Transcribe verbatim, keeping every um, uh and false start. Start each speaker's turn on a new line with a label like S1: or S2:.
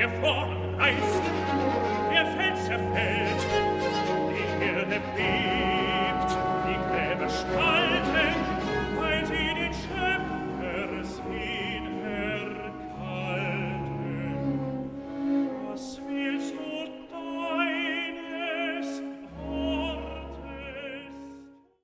S1: der Vorhang reißt, der Fels zerfällt, die Erde bebt, die Gräber strahlen.